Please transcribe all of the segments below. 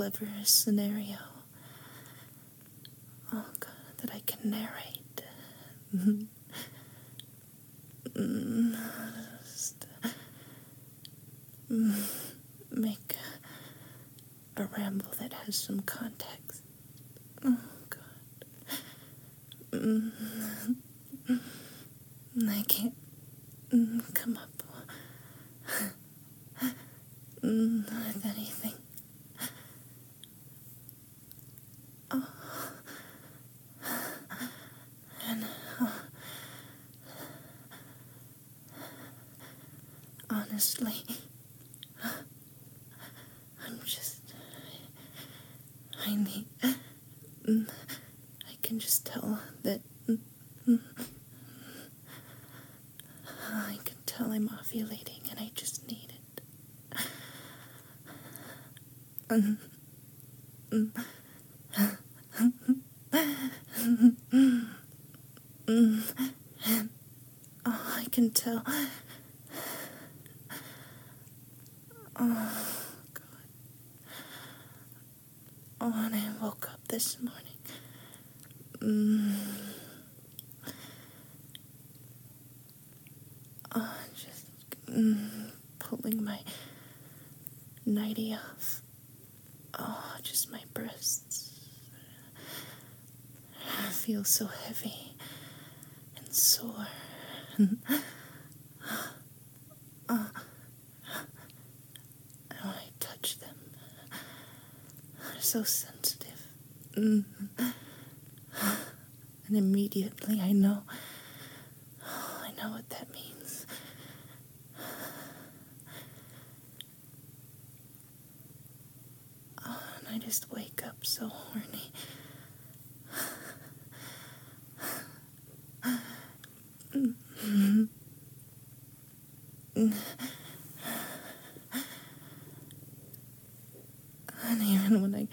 clever scenario. Oh God, that I can narrate. Just, make a ramble that has some context. Oh God. I can't come up with anything. Oh. And honestly, I can just tell that, I can tell I'm ovulating and I just need it. Oh, I can tell. Oh, God. Oh, and I woke up this morning. Oh, just pulling my nightie off. Oh, just my breasts. I feel so heavy and sore. Oh, and when I touch them, they're so sensitive. And immediately I know what that means. Oh, and I just wake up so horny. And even when I,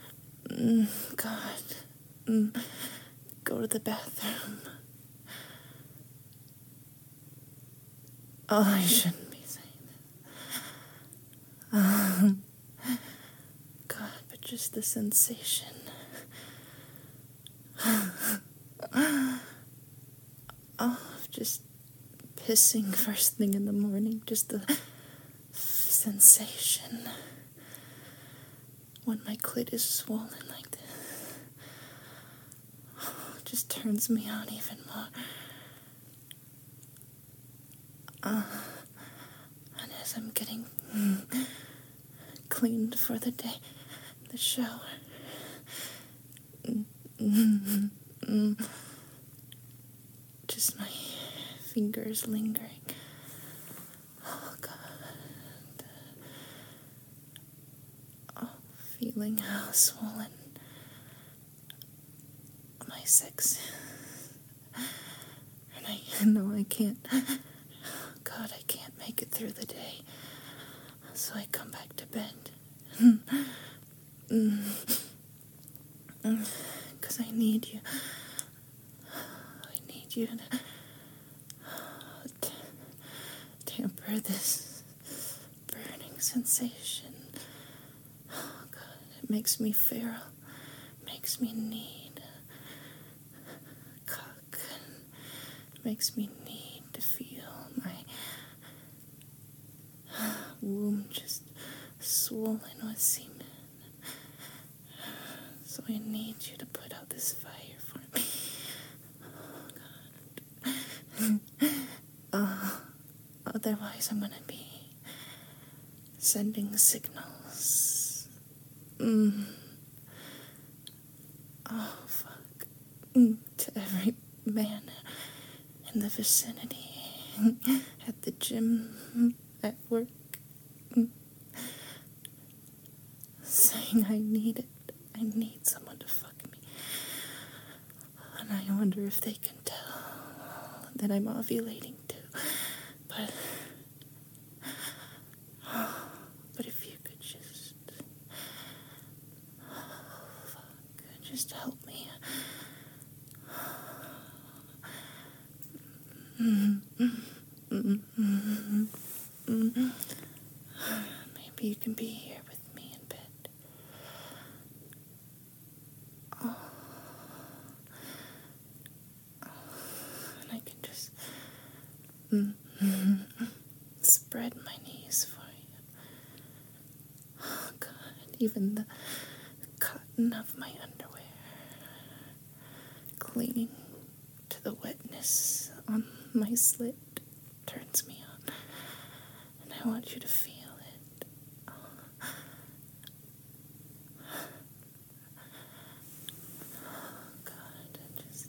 go to the bathroom. Oh, I shouldn't be saying this. God, but just the sensation. Oh, just pissing first thing in the morning. Just the sensation. When my clit is swollen like this. It just turns me on even more. And as I'm getting cleaned for the day, the shower, just my fingers lingering. Oh, God. Oh, feeling how swollen my sex is. And I know I can't. God, I can't make it through the day. So I come back to bed. Because I need you. I need you to temper this burning sensation. Oh, God, it makes me feral. Makes me need cock. Makes me need to feel my womb just swollen with semen. So I need you to put out this fire for me. Oh, God. Otherwise I'm gonna be sending signals. Oh, fuck. To every man in the vicinity, at the gym, at work, saying I need it. I need someone to fuck me. And I wonder if they can tell that I'm ovulating too. But if you could just, just help me. Maybe you can be here with me in bed. Spread my knees for you. Oh, God, even the cotton of my underwear clinging to the wetness on my slit turns me on. And I want you to feel it. Oh, God, I just...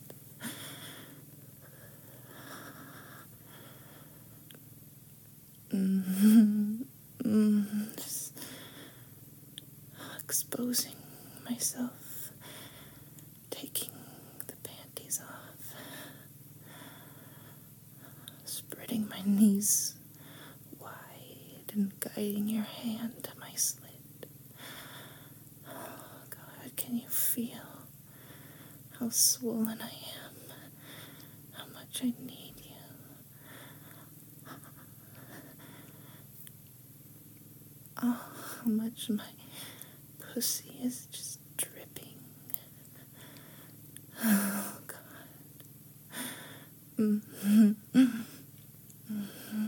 just exposing myself, taking the panties off, spreading my knees wide and guiding your hand to my slit. Oh, God, can you feel how swollen I am? How much I need you? Oh, how much my pussy is just dripping. Oh, God. Mm-hmm. Mm-hmm.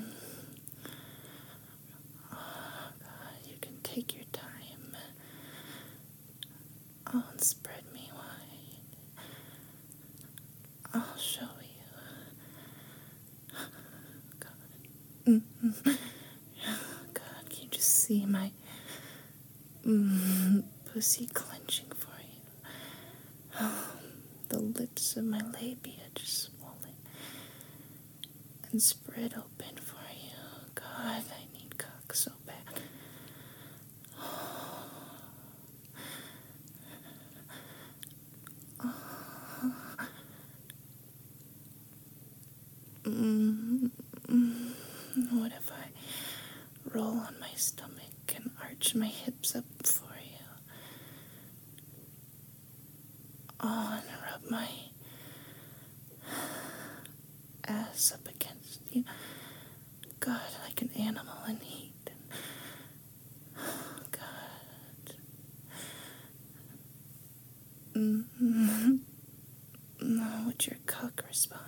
Oh, God, you can take your time. Oh, and spread me wide. I'll show you. God. Mm-hmm. God, can you just see my pussy clenching for you? Oh, the lips of my labia just swollen and spread open for you. God, I need cock so bad. What if I roll on my stomach and arch my hips up for you? Oh, and rub my ass up against you. God, like an animal in heat. Oh, God. Would your cock respond?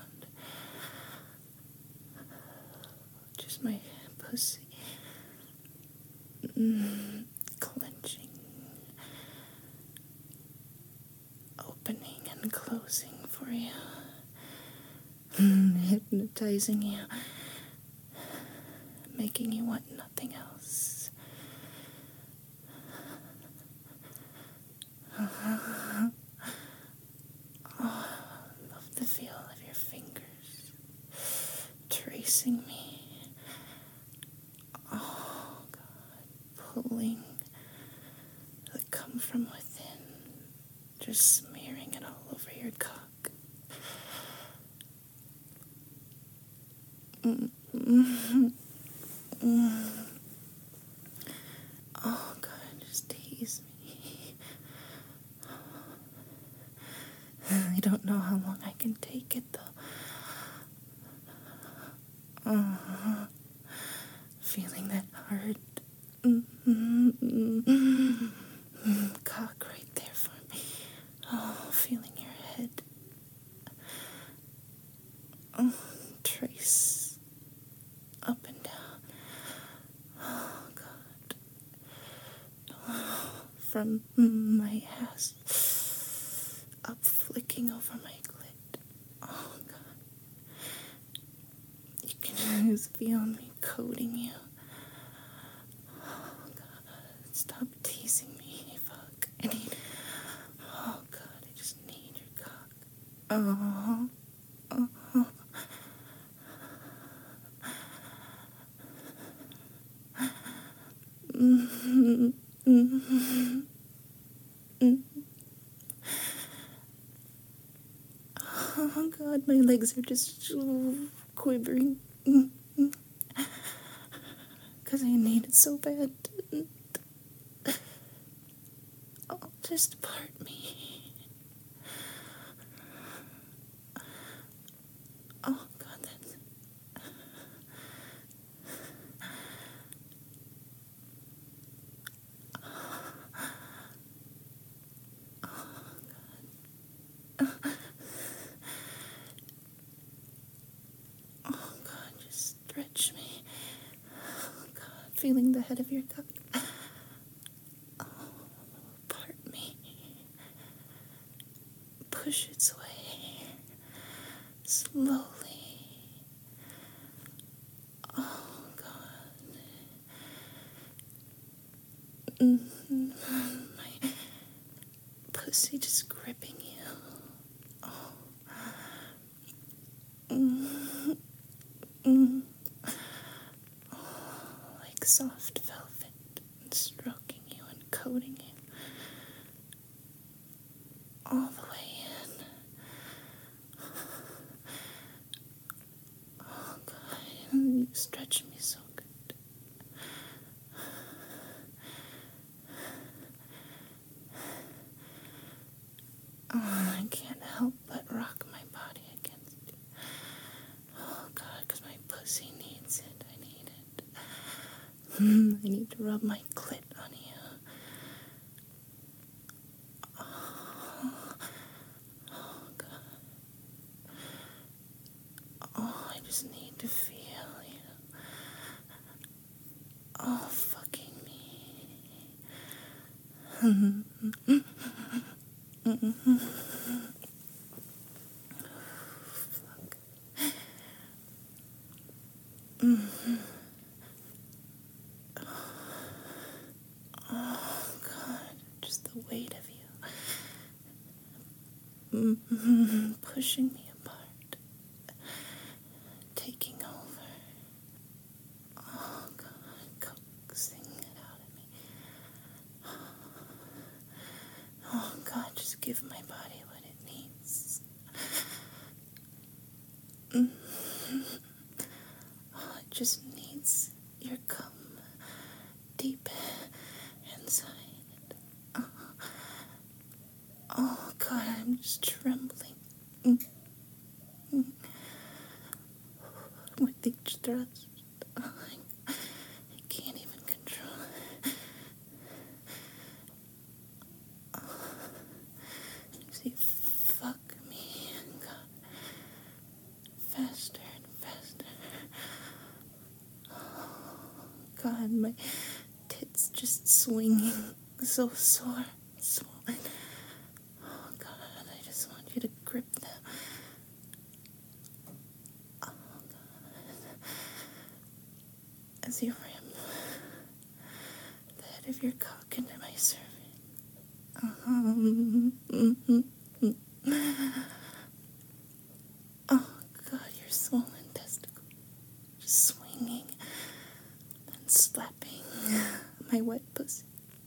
Just my pussy clenching, opening and closing for you, hypnotizing you, making you want nothing else. Oh, I love the feel of your fingers tracing me. Oh, God, pulling the cum from within, just smearing it all over your cock. Oh, God, just tease me. I don't know how long I can take it, though. Feeling that hard cock right there for me. Oh, feeling your head. Oh, trace up and down. Oh, God. Oh, from my ass up, flicking over my clit. Oh, God. You can just feel me coating you. Oh, God. Stop teasing me. Fuck. I need... Oh, God. I just need your cock. Oh. Oh. Oh, God, my legs are just quivering. Because I need it so bad. Oh, just part me. Oh, God, that's... Oh, God, just feeling the head of your cock. Part me. Push its way. Slowly. Oh, God. My pussy just gripping you. Oh. Like soft velvet, stroking you and coating you all the way in. Oh, God, you stretch me so good. Oh, I can't help but rock my body against you. Oh, God, because my pussy needs it. I need it. I need to rub my clit on you. Oh, God. Oh, I just need to feel you. Oh, fucking me. Fuck. Oh, God. Just the weight of you. Pushing me apart. Taking over. Oh, God. Coaxing it out of me. Oh, God. Just give my body what it needs. Oh, it just needs your cum deep inside. Oh, God, I'm just trembling with each thrust. Oh, I can't even control it. You fuck me, God, faster and faster. God, my tits just swinging, so sore, swollen. Oh, God, I just want you to grip them. Oh, God. As you ram the head of your cock into my cervix. Oh, God, your swollen testicle just swinging and slapping my wet pussy.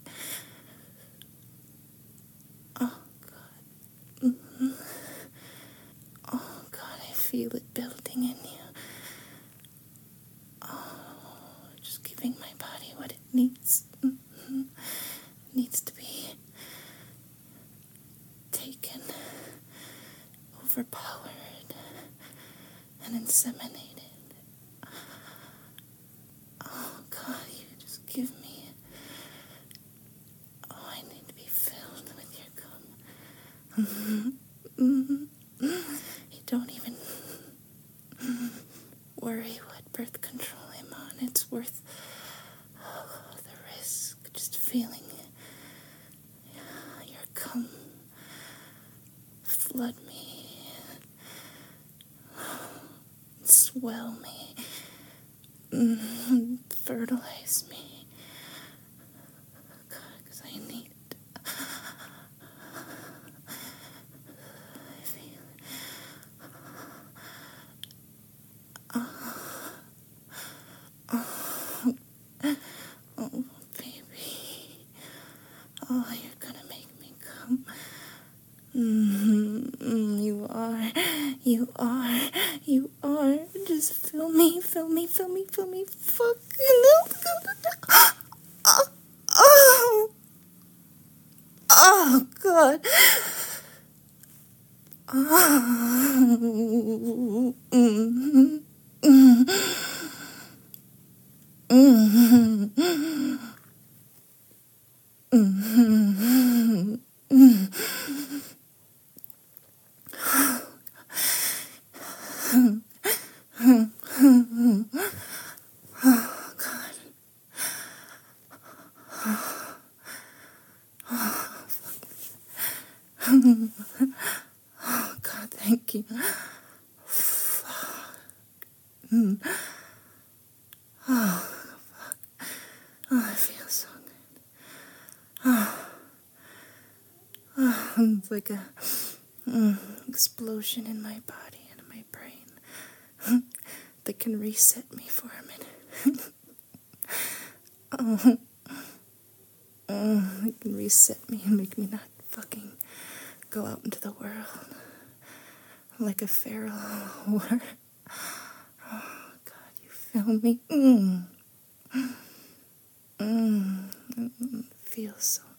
Oh, God. Oh, God, I feel it building in you. Oh, just giving my body what it needs. It needs to be taken, overpowered, and inseminated. Oh, God, you just give me. Oh, I need to be filled with your cum. You don't even worry what birth control I'm on. It's worth the risk. Just feeling your cum flood me, swell me, fertilize me. God, because I need it. I feel it. Oh, baby. Oh, you're gonna make me come. You are. You are. You are. Just fill me, fill me, fill me, fill me. Fuck. Oh, oh, oh, God. Oh, God. Thank you. Fuck. Mm. Oh, fuck. Oh, I feel so good. It's like a explosion in my body and my brain that can reset me for a minute. It can reset me and make me not fucking go out into the world like a feral whore. Oh, God, you feel me? It feels so